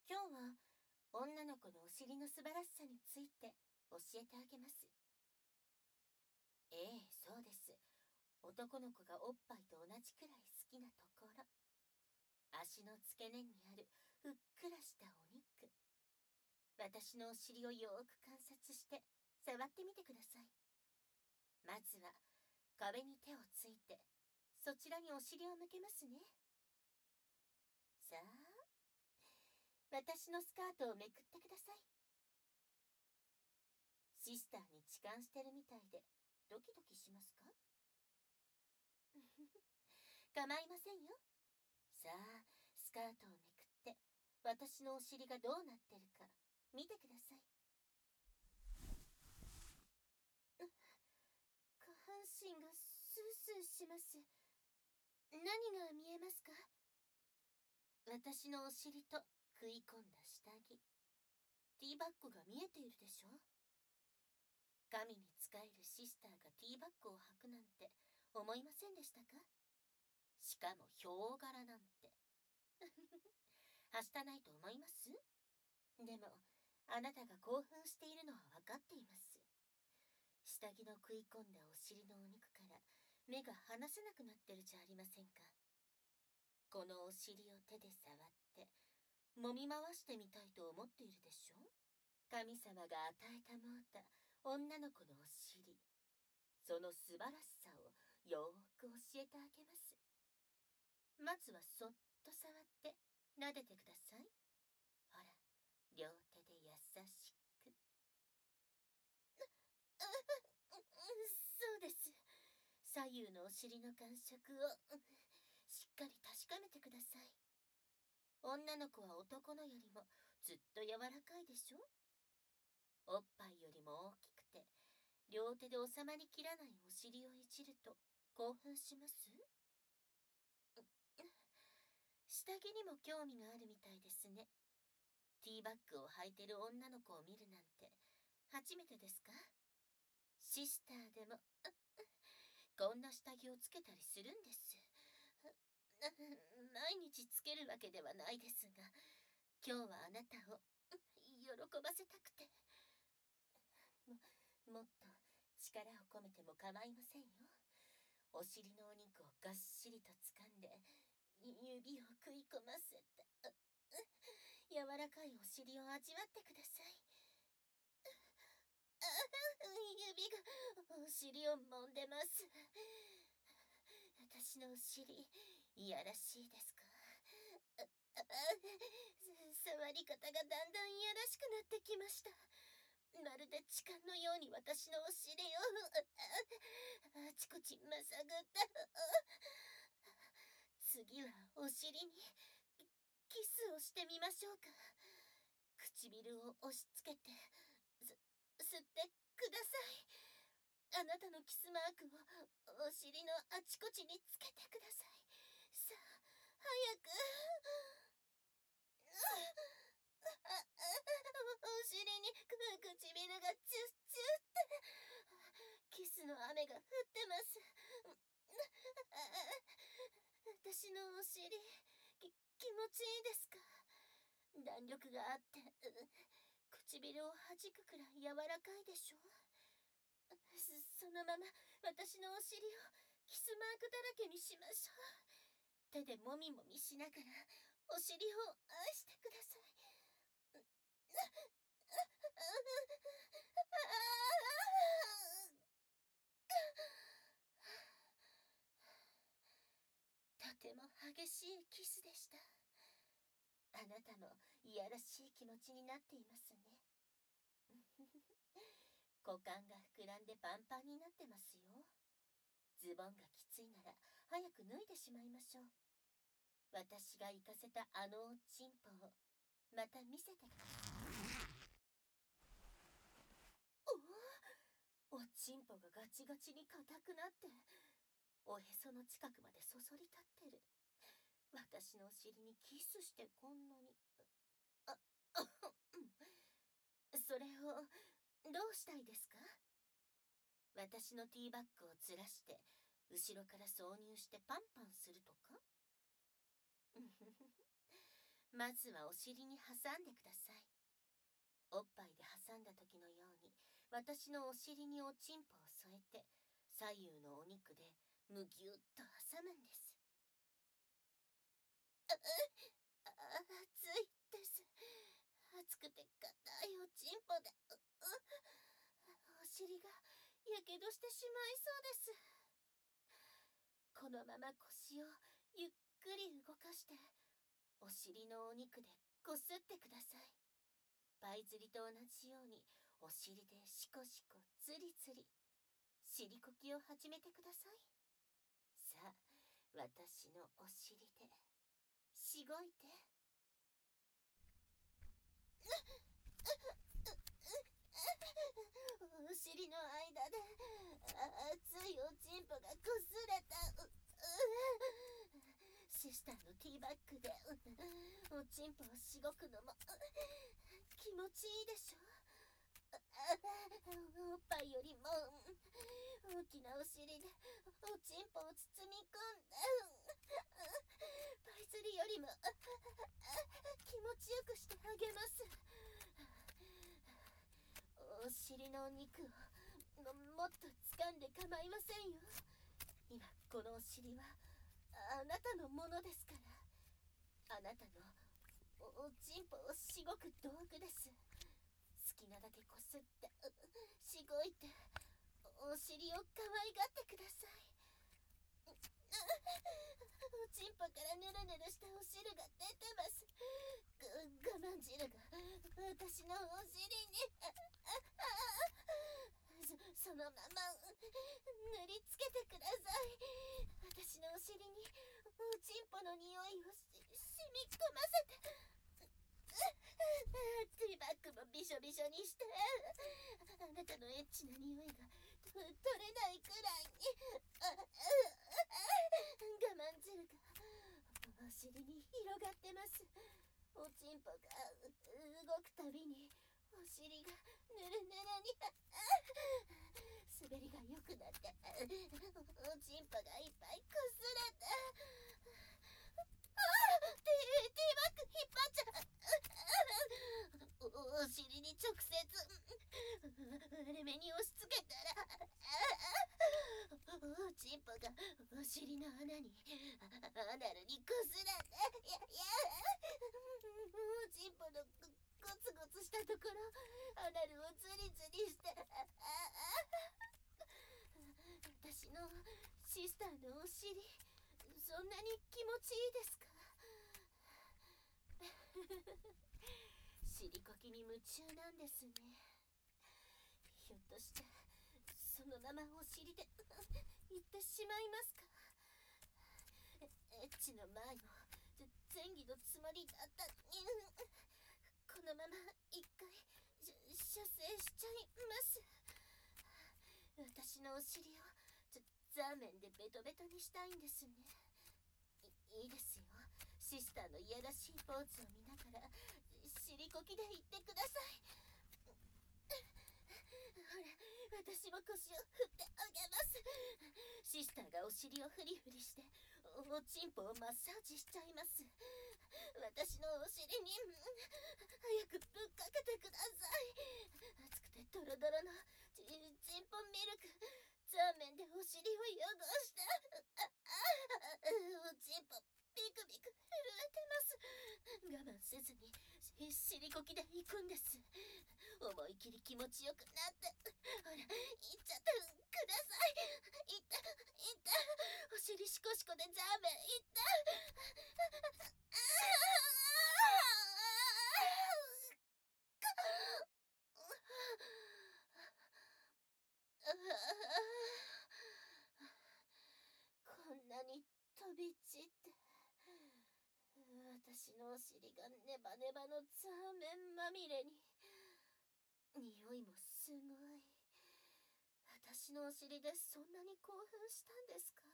今日は女の子のお尻の素晴らしさについて教えてあげます。そうです。男の子がおっぱいと同じくらい好きなところ。足の付け根にあるふっくらしたお肉。私のお尻をよーく観察して触ってみてください。まずは壁に手をついてそちらにお尻を向けますね。さあ、私のスカートをめくってください。シスターに痴漢してるみたいでドキドキしますか？構いませんよ。さあ、スカートをめくって私のお尻がどうなってるか見てください。下半身がスースーします。何が見えますか？私のお尻と食い込んだ下着。ティーバッグが見えているでしょ？神に仕えるシスターがティーバッグを履くなんて思いませんでしたか？しかもヒョウ柄なんて。はしたないと思います？でも、あなたが興奮しているのは分かっています。下着の食い込んだお尻のお肉から目が離せなくなってるじゃありませんか。このお尻を手で触って揉み回してみたいと思っているでしょ？神様が与えたもうた女の子のお尻、その素晴らしさをよーく教えてあげます。まずはそっと触って撫でてください。ほら、両手で優しく。そうです。左右のお尻の感触をしっかり確かめてください。女の子は男のよりもずっと柔らかいでしょ？おっぱいよりも大きくて両手で収まりきらないお尻をいじると興奮します？下着にも興味があるみたいですね。ティーバッグを履いてる女の子を見るなんて初めてですか？シスターでもこんな下着をつけたりするんです。毎日つけるわけではないですが、今日はあなたを喜ばせたくて。もっと力を込めても構いませんよ。お尻のお肉をがっしりと掴んで指を食い込ませて、柔らかいお尻を味わってください。指がお尻を揉んでます。私のお尻いやらしいですか？触り方がだんだんいやらしくなってきました。まるで痴漢のように私のお尻をあちこちまさぐった。次はお尻にキスをしてみましょうか。唇を押し付けて吸ってください。あなたのキスマークをお尻のあちこちにつけてください。さあ、早く。お尻に唇がチュッチュってキスの雨が降ってます。私のお尻気持ちいいですか？弾力があって唇を弾くくらい柔らかいでしょ？そのまま私のお尻をキスマークだらけにしましょう。手でもみもみしながらお尻を愛してください。とても激しいキスでした。あなたもいやらしい気持ちになっていますね。股間が膨らんでパンパンになってますよ。ズボンがきついなら早く脱いでしまいましょう。私が行かせたあのおちんぽをまた見せてください。おちんぽがガチガチに硬くなっておへその近くまでそそり立ってる。私のお尻にキスしてこんなに。それをどうしたいですか？私のティーバッグをずらして後ろから挿入してパンパンするとか？ まずはお尻に挟んでください。おっぱいで挟んだ時のように、私のお尻におちんぽを添えて、左右のお肉でむぎゅっと挟むんです。熱いです。熱くて硬いおちんぽで、お尻がやけどしてしまいそうです。このまま腰をゆっくり動かして、お尻のお肉でこすってください。パイ釣りと同じようにお尻でシコシコツリツリ、尻こきを始めてください。さあ、私のお尻でしごいて。お尻の間で熱いおちんぽがこすれた。シスターのティーバッグでおちんぽをしごくのも気持ちいいでしょ。おっぱいよりも大きなお尻でおちんぽを包み込んで、パイ釣りよりも気持ちよくしてあげます。お尻の肉をもっと掴んで構いませんよ。今このお尻はあなたのものですから。あなたのおちんぽをしごく道具です。好きなだけこすってしごいてお尻を可愛がってください。おちんぽからぬるぬるしたお汁が出てます。我慢汁が私のお尻にそのまま塗りつけてください。私のお尻におちんぽの匂いを染み込ませて。ティーバッグもびしょびしょにして、あなたのエッチな匂いが取れないくらいに我慢汁がお尻に広がってます。おちんぽが動くたびにお尻がぬるぬるに滑りが良くなって、おちんぽがいっぱいこすれて、ティーバッグ引っ張っちゃお尻に直接割れ目に押し付けたら、おちんぽがお尻の穴にアナルにこすれて、おちんぽのゴツゴツしたところアナルをズリズリして、私のシスターのお尻そんなに気持ちいいですか？尻こきに夢中なんですね。ひょっとしてそのままお尻で行ってしまいますか？エッチの前の前儀のつもりだったのに、このまま一回射精しちゃいます。私のお尻をザーメンでベトベトにしたいんですね。いいですよ。シスターのいやらしいポーズを見ながら尻こきで言ってください。ほら、私も腰を振ってあげます。シスターがお尻をフリフリしておちんぽをマッサージしちゃいます。私のお尻に早くぶっかけてください。熱くてドロドロのちんぽミルク、ザーメンでお尻を汚して、おちんぽビクビク震えてます。我慢せずに尻こきで行くんです。思い切り気持ちよくなって、ほら行っちゃってください。行ってお尻シコシコでザーメン行ってこんなに飛び散って、私のお尻がネバネバのザーメンまみれに。匂いもすごい。私のお尻でそんなに興奮したんですか？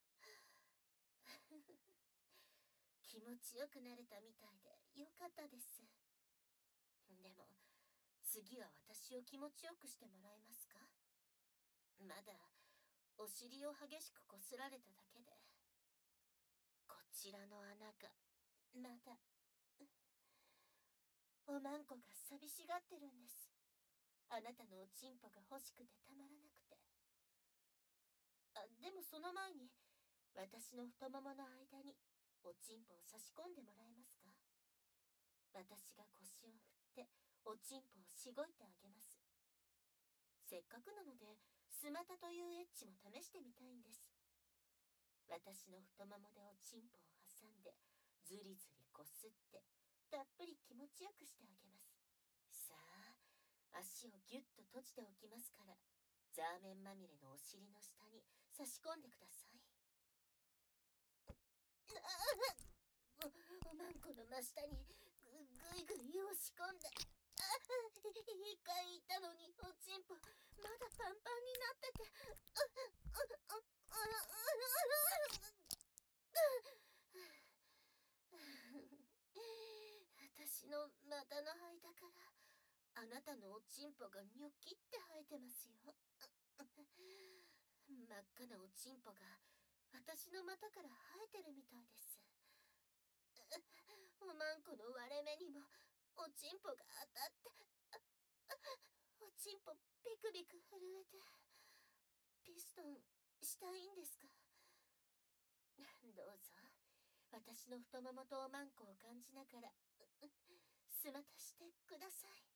気持ちよくなれたみたいでよかったです。でも次は私を気持ちよくしてもらえますか？まだお尻を激しくこすられただけで、こちらの穴がまだおまんこが寂しがってるんです。あなたのおちんぽが欲しくてたまらなくて。でもその前に、私の太ももの間におちんぽを差し込んでもらえますか？私が腰を振っておちんぽをしごいてあげます。せっかくなので、スマタというエッチも試してみたいんです。私の太ももでおちんぽを挟んで、ずりずりこすって、たっぷり気持ちよくしてあげます。さあ、足をぎゅっと閉じておきますから、ザーメンまみれのお尻の下に差し込んでください。おまんこの真下にぐいぐい押し込んで、一回言ったのにおちんぽまだパンパンになってて、私の股の間からあなたのおちんぽがニョキって生えてますよ。真っ赤なおちんぽが私の股から生えてるみたいです。おまんこの割れ目にもおちんぽが当たって、おちんぽビクビク震えて、ピストンしたいんですか？どうぞ、私の太ももとおまんこを感じながら、すまたしてください。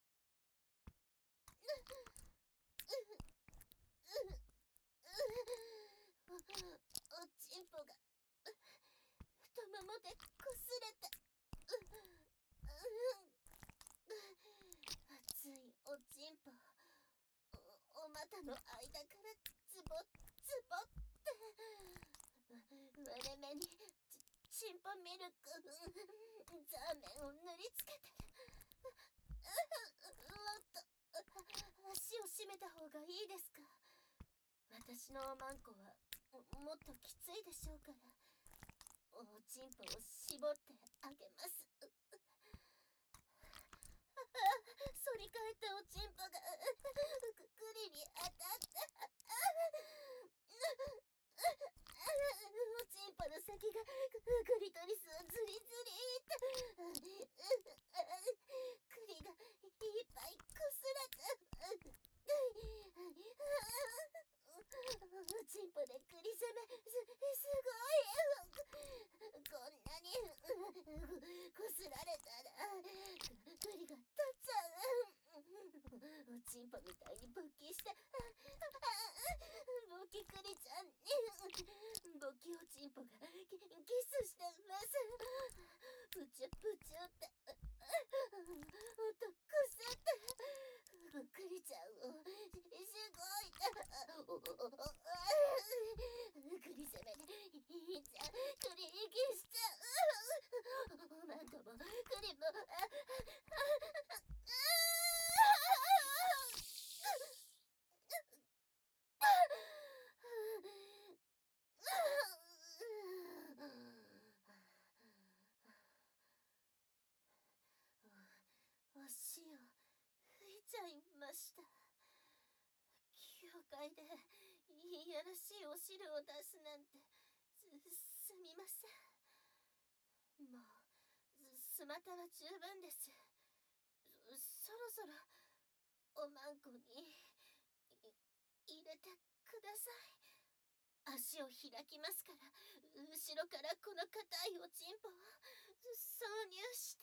おちんぽが太ももでこすれて、熱いおちんぽ、お股の間からズボッズボって割れ目にちんぽミルクザーメンを塗りつけて、もっと足を締めた方がいいですか？私のおまんこはもっときついでしょうから、おちんぽを絞ってあげます。反り返ったおちんぽがくりに当たって、おちんぽの先がクリトリスをズリズリってクリがいっぱいこすれて、おちんぽでクリ攻めすごい。こんなにこすられたらクリが立っちゃう。おちんぽみたいに勃起して、勃起クリちゃんに勃起おちんぽがキスしてます。プチュプチュって音こすってクリちゃんをしごいて、クリ攻めでいいじゃん、クリ息しちゃう。おまんこもクリもお塩吹いちゃいました。教会でいやらしいお汁を出すなんてすみません。もうスマタは十分です。そろそろおまんこに入れてください。足を開きますから、後ろからこの硬いおちんぽを挿入して。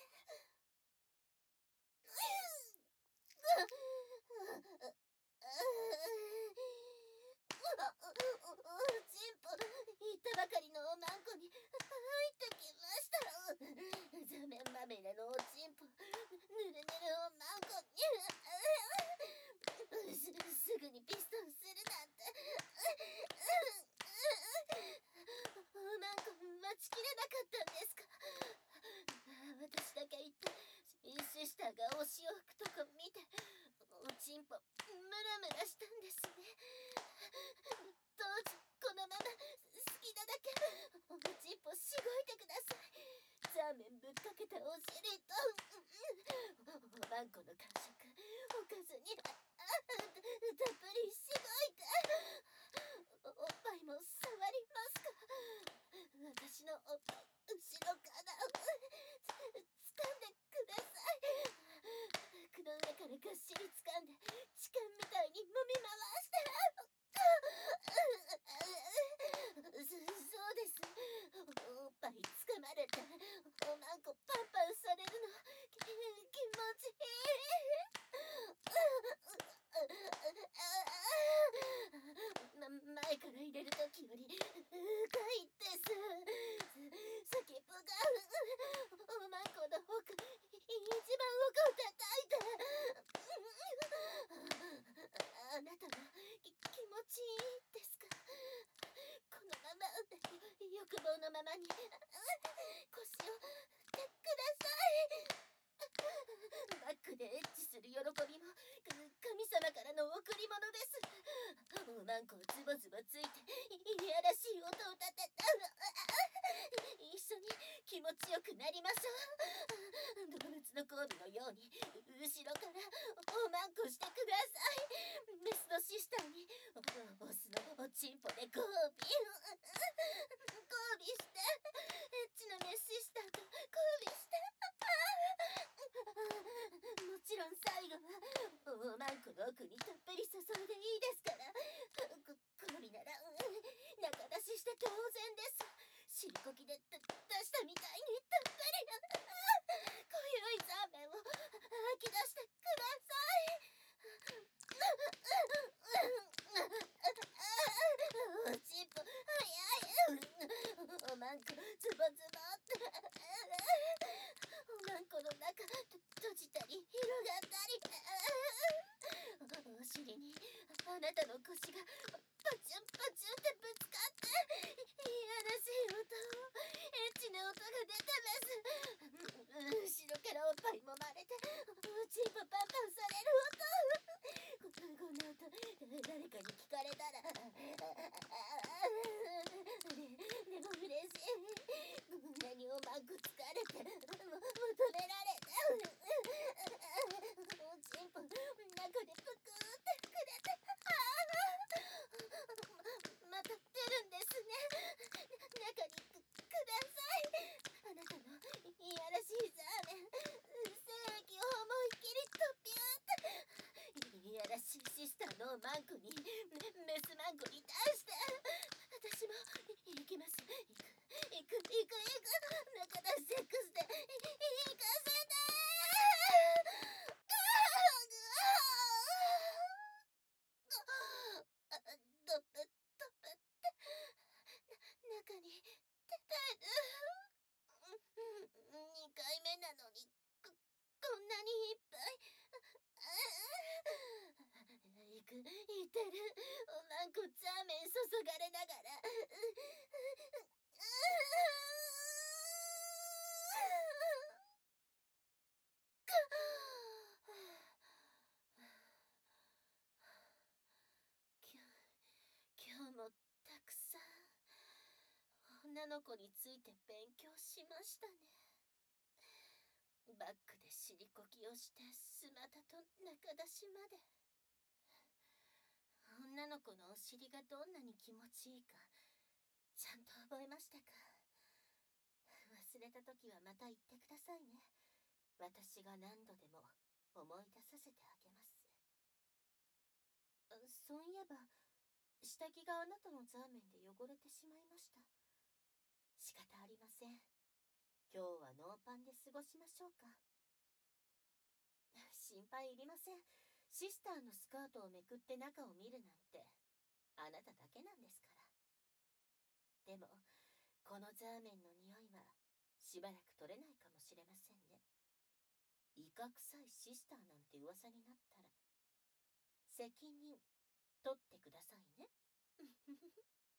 おちんぽ、言ったばかりのおまんこに入ってきました。座面まみれのおちんぽ、ぬるぬるおまんこにすぐにピストンするなんて。おまんこ待ちきれなかったんですか？私だけ言ってシスターがお潮吹くとこ見ておちんぽムラムラしたんですね。どうぞこのまま好きなだけおちんぽしごいてください。ザーメンぶっかけたお尻とおまんこの感触おかずにたっぷりしごいて、おっぱいも触りますか？私のおっぱい後ろから掴んでください。 褒美のように後ろからおまんこしてください。メスのシスターにオスのおちんぽで交尾して、エッチなメスシスターと交尾して、もちろん最後はおまんこの奥にたっぷり注いでいいですから。交尾なら中出しして当然です。尻こきで出したみたいにたっぷり濃ゆいザーメンを吐き出してください。おちんぽ早い。おまんこズボズボっておまんこの中閉じたり広がったり、お尻にあなたの腰がパチュンパチュンってぶつかっていやらしい音、エッチな音が出てます。後ろからおっぱいもまれておちんぽパンパンされる音。こんな音誰かに聞かれたらでも嬉しい。こんなにおまんこ疲れて求められておちんぽ中でぷくって膨れてまた出るんですね。中にください。あなたのいやらしいザーメン、精液を思いっきりとピューっていやらしいシスターのマンコにメスマンコに対して私も行きます。行く中出しセックスで行かせてドップって中に出たる。2回目なのにこんなにいっぱい。いってる。おまんこザーメン注がれながら今日もたくさん女の子について勉強しましたね。バックで尻こきをしてスマタと中出しまで。女の子のお尻がどんなに気持ちいいかちゃんと覚えましたか。忘れた時はまた言ってくださいね。私が何度でも思い出させてあげます。そういえば下着があなたのザーメンで汚れてしまいました。仕方ありません。今日はノーパンで過ごしましょうか。心配いりません。シスターのスカートをめくって中を見るなんてあなただけなんですから。でもこのザーメンの匂いはしばらく取れないかもしれませんね。イカ臭いシスターなんて噂になったら責任取ってくださいね。